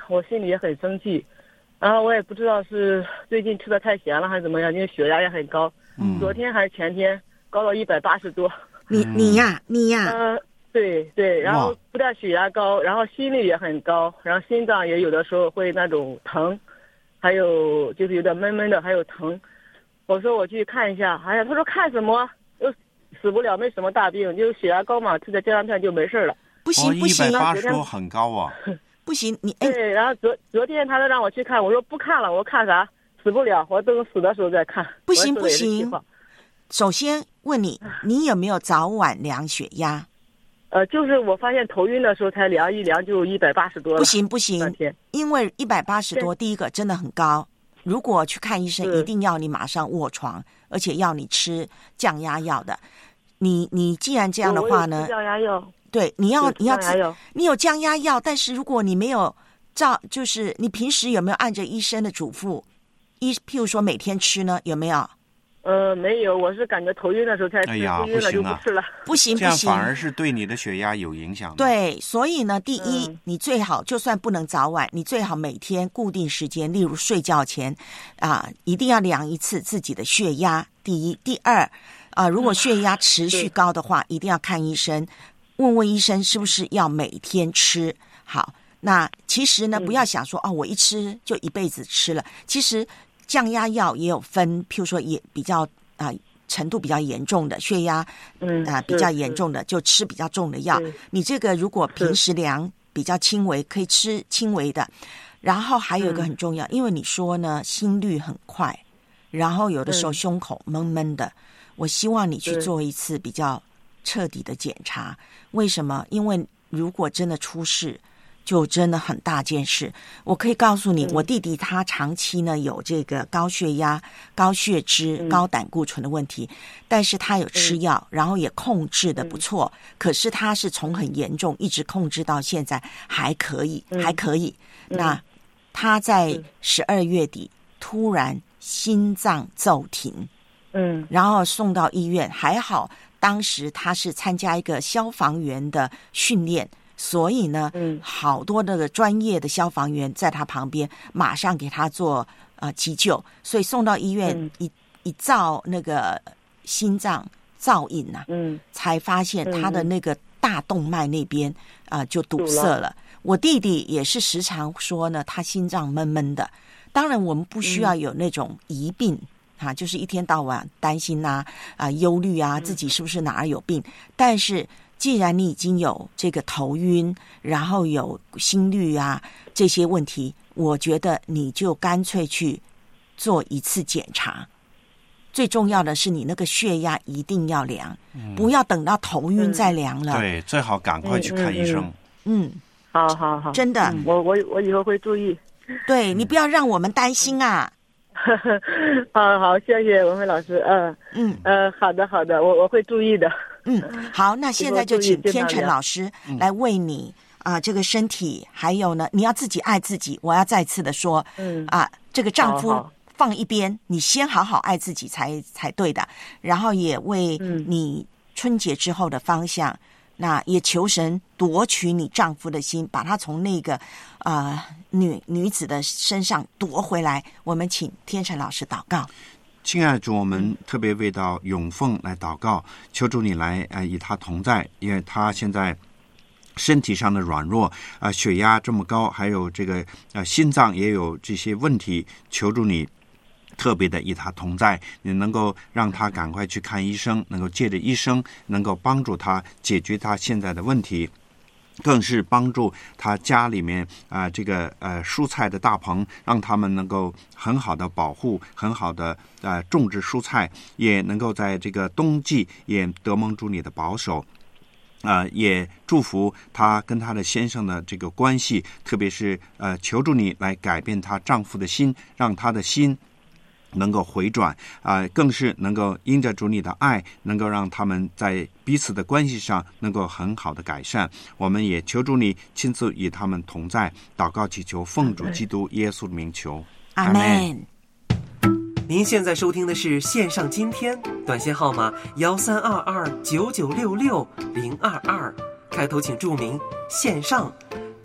我心里也很生气。然后我也不知道是最近吃的太咸了还是怎么样，因为血压也很高， 嗯， 昨天还是前天高到一百八十多。 你你呀你呀， 呃，对对，然后不但血压高，然后心率也很高，然后心脏也有的时候会那种疼，还有就是有点闷闷的，还有疼。我说我去看一下，哎呀，他说看什么？又死不了，没什么大病，就血压高嘛，吃点降压片就没事了。 不行不行， 一百八十多很高啊。 不行，你对，然后昨昨天他都让我去看，我说不看了，我看啥？死不了，我等死的时候再看。 不行不行，首先问你，你有没有早晚量血压？ 呃，就是我发现头晕的时候才量一量就一百八十多了。 不行不行，因为一百八十多，第一个真的很高。如果去看医生，一定要你马上卧床，而且要你吃降压药的。你你既然这样的话呢？ 降压药。 对，你要你要你有降压药，但是如果你没有照，就是你平时有没有按着医生的嘱咐，医譬如说每天吃呢？有没有？ 呃，没有，我是感觉头晕的时候才吃， 哎呀， 晕了就不吃了。 不行不行， 这样反而是对你的血压有影响的。 对，所以呢，第一，嗯、你最好就算不能早晚，你最好每天固定时间，例如睡觉前啊，一定要量一次自己的血压。第一，第二啊，如果血压持续高的话，一定要看医生。问问医生是不是要每天吃。好，那其实呢，不要想说、嗯、哦，我一吃就一辈子吃了。其实降压药也有分，譬如说也比较啊、呃、程度比较严重的血压，嗯啊、呃、比较严重的就吃比较重的药。你这个如果平时量比较轻微，可以吃轻微的。然后还有一个很重要，嗯、因为你说呢心率很快，然后有的时候胸口闷闷的，嗯、我希望你去做一次比较彻底的检查。为什么？因为如果真的出事，就真的很大件事。我可以告诉你，我弟弟他长期呢有这个高血压、高血脂、嗯、高胆固醇的问题，但是他有吃药，嗯、然后也控制的不错。嗯、可是他是从很严重一直控制到现在还可以，嗯、还可以。嗯、那他在十二月底突然心脏骤停，嗯，然后送到医院，还好。当时他是参加一个消防员的训练，所以呢，嗯、好多的专业的消防员在他旁边，马上给他做呃急救，所以送到医院、嗯、一一照那个心脏造影啊，嗯，才发现他的那个大动脉那边啊、呃、就堵塞了。我弟弟也是时常说呢，他心脏闷闷的。当然，我们不需要有那种疑病。嗯啊，就是一天到晚担心呐、啊，啊，忧虑啊，自己是不是哪儿有病？嗯、但是既然你已经有这个头晕，然后有心率啊这些问题，我觉得你就干脆去做一次检查。最重要的是，你那个血压一定要量，嗯、不要等到头晕再量了。 嗯、对，最好赶快去看医生。 嗯，嗯嗯好好好， 真的， 嗯、我我我以后会注意。 对你不要让我们担心啊。 好好，谢谢文慧老师。嗯嗯呃，好的好的，我我会注意的。 嗯，好，那现在就请天成老师来为你啊、呃、这个身体，还有呢，你要自己爱自己。我要再次的说，嗯啊，这个丈夫放一边，你先好好爱自己才才对的。然后也为你春节之后的方向。嗯那也求神夺取你丈夫的心，把他从那个啊、呃、女女子的身上夺回来。我们请天成老师祷告。 亲爱的主，我们特别为到永凤来祷告，求主你来呃与他同在，因为他现在身体上的软弱啊、呃，血压这么高，还有这个呃心脏也有这些问题，求主你特别的与他同在，你能够让他赶快去看医生，能够借着医生能够帮助他解决他现在的问题，更是帮助他家里面啊、呃、这个呃蔬菜的大棚，让他们能够很好的保护，很好的呃种植蔬菜，也能够在这个冬季也得蒙主你的保守。呃，也祝福她跟她的先生的这个关系，特别是呃求助你来改变她丈夫的心，让她的心能够回转啊、呃，更是能够因着主你的爱，能够让他们在彼此的关系上能够很好的改善。我们也求主你亲自与他们同在，祷告祈求奉主基督耶稣的名求， 阿们。 您现在收听的是线上今天，短信号码幺三二二九九六六零二二，开头请注明线上。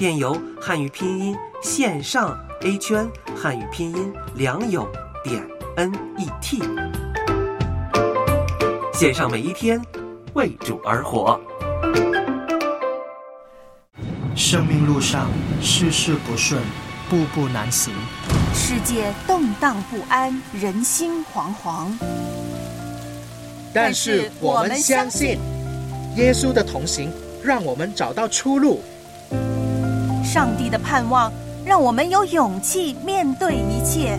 电邮汉语拼音线上 A 圈汉语拼音良友点 N E T。 线上每一天，为主而活。 生命路上事事不顺，步步难行， 世界动荡不安，人心惶惶。 但是我们相信，耶稣的同行让我们找到出路。 上帝的盼望让我们有勇气面对一切。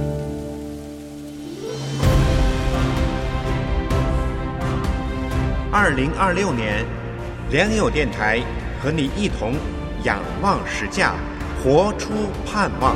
二零二六年，良友电台和你一同仰望实价，活出盼望。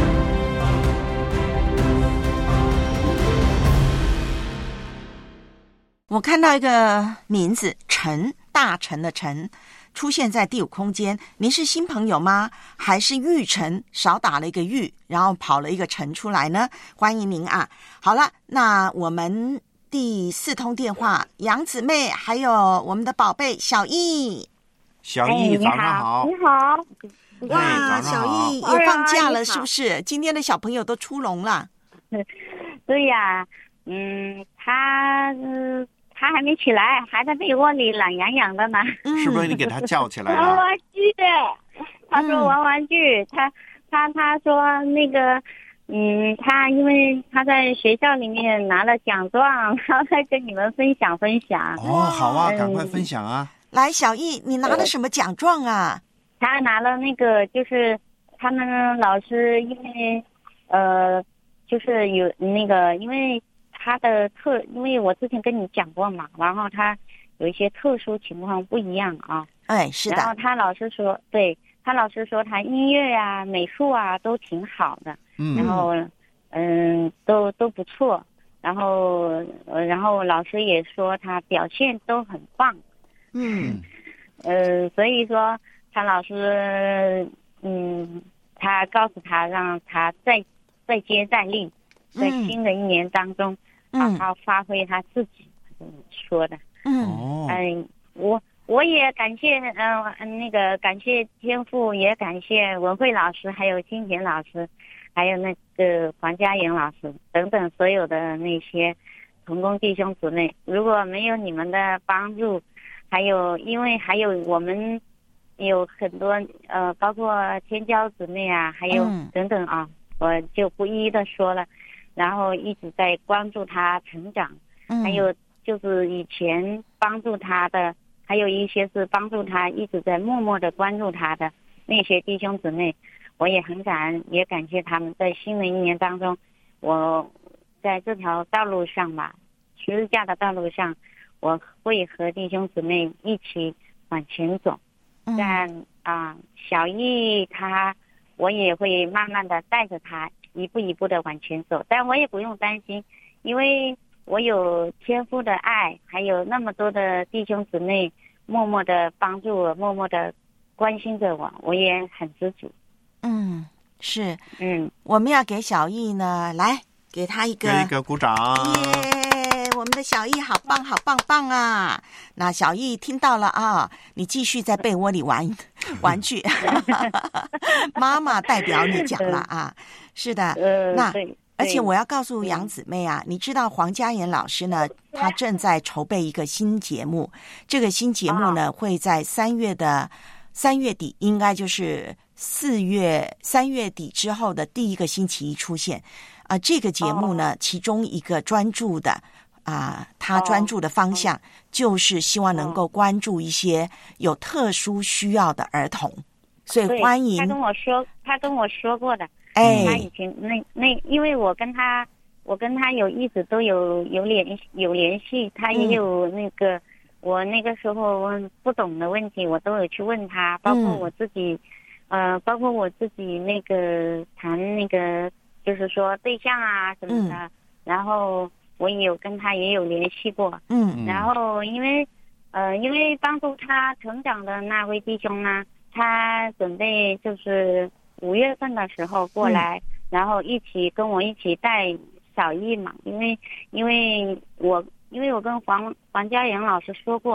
我看到一个名字陈，大陈的陈，出现在第五空间。您是新朋友吗？还是玉成少打了一个玉，然后跑了一个陈出来呢？欢迎您啊！好了，那我们第四通电话，杨姊妹还有我们的宝贝小易。 小易、哎、早上好。 你好。 哇，小易也放假了是不是？今天的小朋友都出笼了。 对呀，嗯，他嗯。他还没起来，还在被窝里懒洋洋的呢。 是不是你给他叫起来了？ 玩玩具，他说玩玩具，嗯、他他他说那个，嗯，他因为他在学校里面拿了奖状，然后再跟你们分享分享。 哦，好啊，赶快分享啊！ 嗯、来，小易，你拿了什么奖状啊？ 他拿了那个，就是他们老师因为呃，就是有那个因为。他的特，因为我之前跟你讲过嘛，然后他有一些特殊情况不一样啊。 哎，是的。 然后他老师说，对他老师说他音乐啊、美术啊都挺好的，嗯，然后嗯都都不错，然后呃然后老师也说他表现都很棒， 嗯， 呃所以说他老师嗯他告诉他让他再再接再厉，在新的一年当中。好好发挥他自己说的， 嗯， 嗯，我我也感谢，嗯、呃，那个感谢天父，也感谢文慧老师，还有金田老师，还有那个黄家莹老师等等所有的那些同工弟兄姊妹。如果没有你们的帮助，还有因为还有我们有很多呃，包括天骄姊妹啊，还有等等啊，嗯、我就不一一的说了。然后一直在关注他成长， 嗯、 还有就是以前帮助他的，还有一些是帮助他一直在默默的关注他的那些弟兄姊妹，我也很感恩，也感谢他们在新的一年当中，我在这条道路上吧，十字架的道路上，我会和弟兄姊妹一起往前走。 嗯、 但啊、呃，小易他，我也会慢慢的带着他。一步一步的往前走，但我也不用担心，因为我有天父的爱，还有那么多的弟兄姊妹默默的帮助我，默默的关心着我，我也很知足。 嗯，是， 嗯， 我们要给小易呢，来给他一个， 给一个鼓掌。 耶，我们的小易好棒，好棒棒啊！那小易听到了啊，你继续在被窝里玩玩具，妈妈代表你讲了啊。是的， 呃、 那对而且我要告诉杨姊妹啊，你知道黄家妍老师呢，他正在筹备一个新节目，这个新节目呢、哦、会在三月的三月底，应该就是四月三月底之后的第一个星期一出现啊、呃。这个节目呢，哦、其中一个专注的啊、呃，他专注的方向、哦、就是希望能够关注一些有特殊需要的儿童，所以欢迎。 他跟我说，他跟我说过的。 哎， 他以前那那，因为我跟他，我跟他有一直都有有联有联系，他也有那个、嗯、我那个时候不懂的问题，我都有去问他，包括我自己，嗯、呃，包括我自己那个谈那个就是说对象啊什么的，嗯、然后我也有跟他也有联系过， 嗯， 然后因为呃因为帮助他成长的那位弟兄呢，他准备就是五月份的时候过来，嗯、然后一起跟我一起带小易嘛，因为因为我因为我跟黄黄家莹老师说过，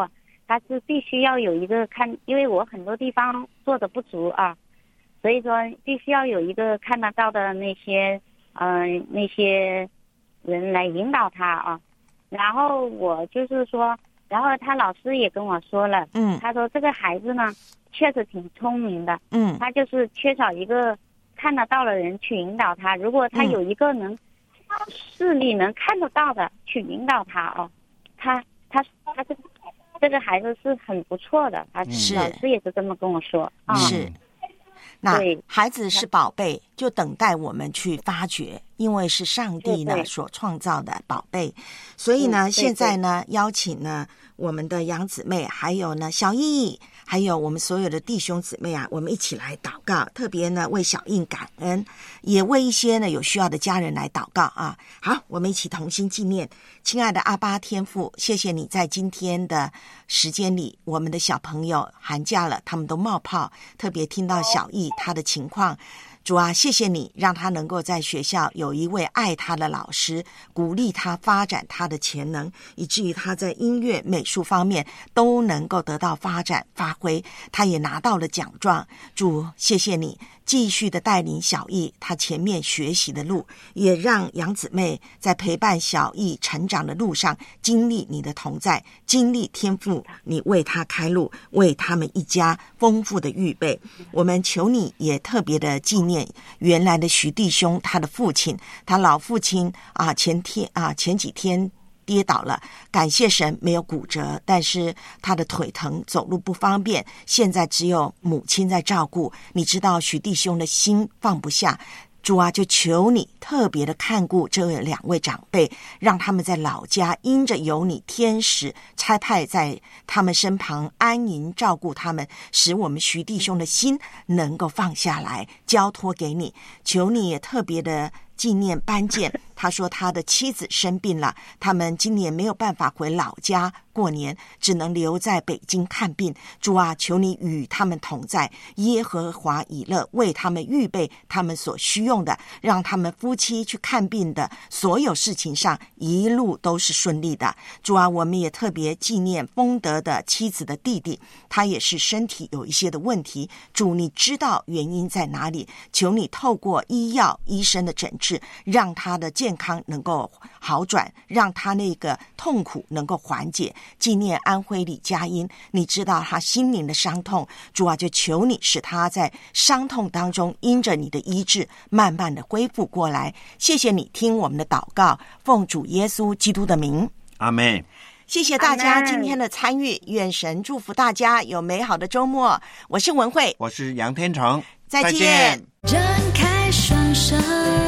他是必须要有一个看，因为我很多地方做的不足啊，所以说必须要有一个看得到的那些嗯、呃、那些人来引导他啊。然后我就是说，然后他老师也跟我说了， 嗯， 他说这个孩子呢确实挺聪明的， 嗯， 他就是缺少一个看得到的人去引导他。如果他有一个能、嗯、视力能看得到的去引导他哦，他他他这个这个孩子是很不错的，他老师也是这么跟我说啊。 是，那孩子是宝贝，就等待我们去发掘，因为是上帝呢所创造的宝贝，所以呢，现在呢邀请呢我们的杨姊妹，还有呢小艺，还有我们所有的弟兄姊妹啊，我们一起来祷告，特别呢为小印感恩，也为一些呢有需要的家人来祷告啊。好，我们一起同心纪念，亲爱的阿爸天父，谢谢你在今天的时间里，我们的小朋友寒假了，他们都冒泡，特别听到小艺他的情况。主啊，谢谢你让他能够在学校有一位爱他的老师，鼓励他发展他的潜能，以至于他在音乐美术方面都能够得到发展发挥，他也拿到了奖状。主，谢谢你继续的带领小艺他前面学习的路，也让杨姊妹在陪伴小艺成长的路上经历你的同在，经历天父你为他开路，为他们一家丰富的预备。我们求你也特别的纪念原来的徐弟兄，他的父亲，他老父亲啊，前天啊前几天跌倒了，感谢神没有骨折，但是他的腿疼，走路不方便，现在只有母亲在照顾。你知道许弟兄的心放不下，主啊，就求你特别的看顾这两位长辈，让他们在老家因着有你天使差派在他们身旁安营照顾他们，使我们徐弟兄的心能够放下来，交托给你。求你也特别的纪念班健，他说他的妻子生病了，他们今年没有办法回老家过年，只能留在北京看病。主啊，求你与他们同在，耶和华以勒为他们预备他们所需用的，让他们夫妻去看病的所有事情上一路都是顺利的。主啊，我们也特别纪念丰德的妻子的弟弟，他也是身体有一些的问题，主你知道原因在哪里，求你透过医药医生的诊治，让他的健康能够好转，让他那个痛苦能够缓解。纪念安徽李佳音，你知道他心灵的伤痛，主啊，就求你使他在伤痛当中因着你的医治慢慢的恢复过来。谢谢你听我们的祷告，奉主耶稣基督的名， 阿们。 谢谢大家今天的参与，愿神祝福大家有美好的周末。我是文慧， 我是杨天成， 再见。再见。 张开双手，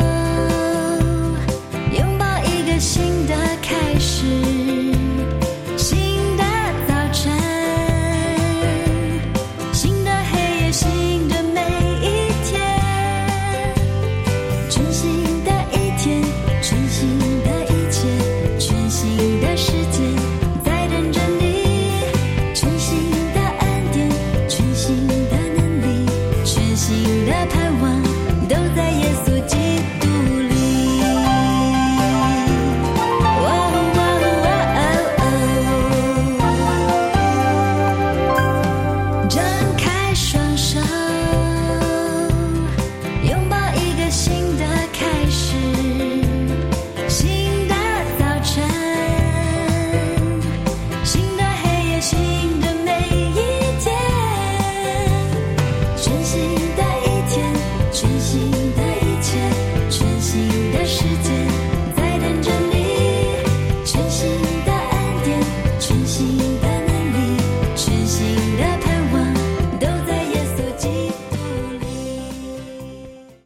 拥抱一个新的开始，新的早晨，新的黑夜，新的每一天，全新的一天，全新的一切，全新的世界在等着你，全新的恩典，全新的能力，全新的盼望都在耶稣基督里。张开双手，拥抱一个新的开始，新的早晨，新的黑夜，新的每一天，全新的一天，全新